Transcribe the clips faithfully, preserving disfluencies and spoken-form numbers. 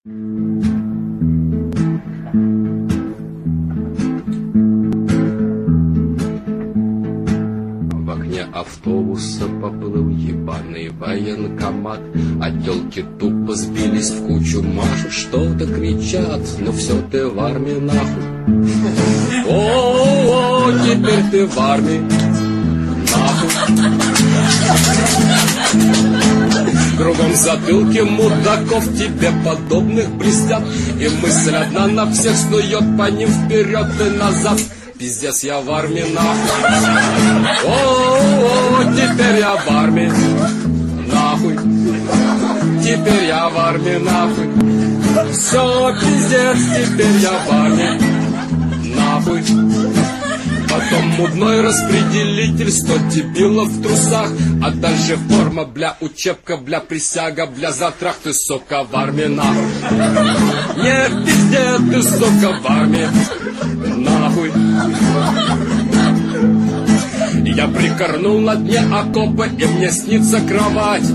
В окне автобуса поплыл ебаный военкомат, а тёлки тупо сбились в кучу, машут, что-то кричат, но все ты в армии нахуй. О, теперь ты в армии нахуй. Кругом затылки мудаков тебе подобных блестят, и мысль одна на всех снует по ним вперед и назад. Пиздец, я в армии нахуй. О, теперь я в армии нахуй. Теперь я в армии нахуй. Все, пиздец, теперь я в армии нахуй. Потом мудной распределитель, сто дебилов в трусах, а дальше форма, бля, учебка, бля, присяга, бля, затрах, ты, сука, в армии нахуй. Не пиздец, ты, сука, в армии нахуй. Я прикорнул на дне окопа, и мне снится кровать.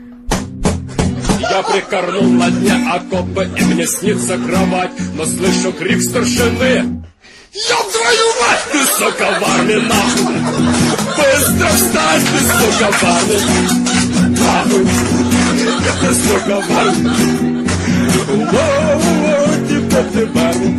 Я прикорнул на дне окопа, и мне снится кровать, но слышу крик старшины: ёб твою мать, ты, сука, в армии нахуй! Быстро встань, ты, сука, в армии нахуй! Ты, сука, в армии! Воу-воу, теперь ты в армии!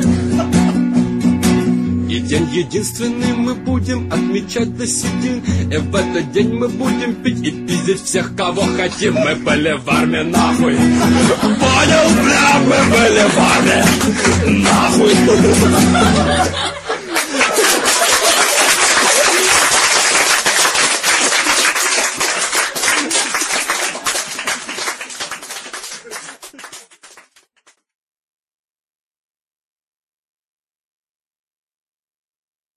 И день единственный мы будем отмечать до седин, и в этот день мы будем пить и пиздить всех, кого хотим. Мы были в армии нахуй! Понял, бля, мы были в армии нахуй!